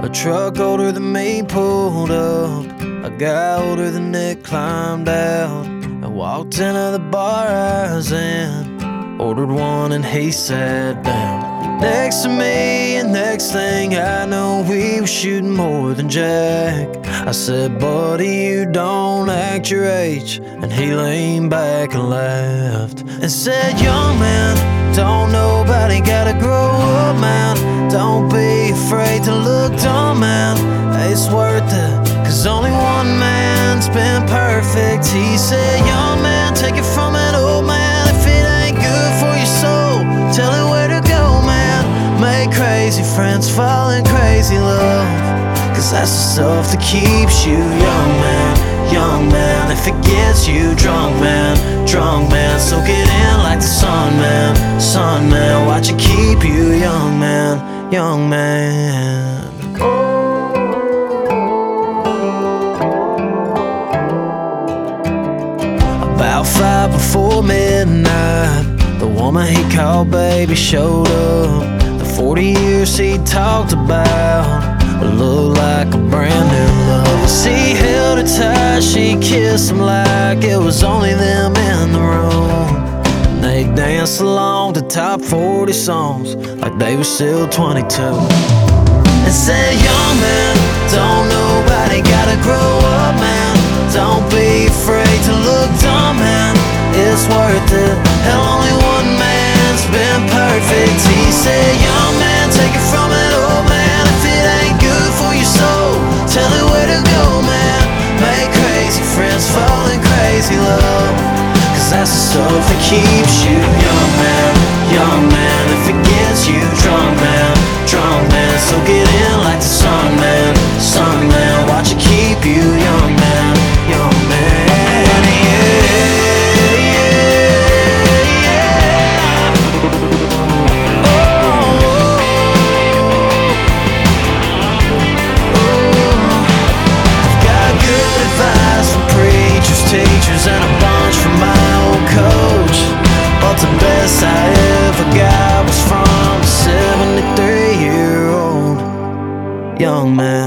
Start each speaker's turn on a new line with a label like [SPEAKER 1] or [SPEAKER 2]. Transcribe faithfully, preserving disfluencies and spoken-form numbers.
[SPEAKER 1] truck older than me pulled up. A guy older than Nick climbed out. I walked into the bar I was in, ordered one and he sat down next to me, and next thing I know we were shooting more than Jack. I said, buddy, you don't act your age. And he leaned back and laughed and said, young man, don't nobody gotta grow up, man. Don't be afraid to look dumb, man. It's worth it, cause only one man's been perfect. He said, young man, take it from an old man. If it ain't good for your soul, tell it where to go, man. Make crazy friends, fall in crazy love, cause that's the stuff that keeps you young, man. Young man, if it gets you drunk, man. Drunk, man, soak it in like the sun, man. Sun, man, watch it keep you young, man. Young man. About five before midnight, the woman he called baby showed up. The forty years he talked about looked like a brand new love. She held her tight, she kissed him like it was only them in the room. And they danced along to top forty songs like they were still twenty-two. And said, young man, don't nobody gotta grow up, man. Don't be afraid to look dumb, man. It's worth it, hell, only one man's been perfect. He said, young man, take it from an old man. If it ain't good for your soul, tell it where to go, man. Make crazy friends, fall in crazy love, cause that's the stuff that keeps you young, man. Young man, if it gets you drunk, man. Drunk, man, so get in like the sun, man. Sun, man, watch it keep you young, man. Young man, yeah. Teachers and a bunch from my old coach, but the best I ever got was from a seventy-three year old young man.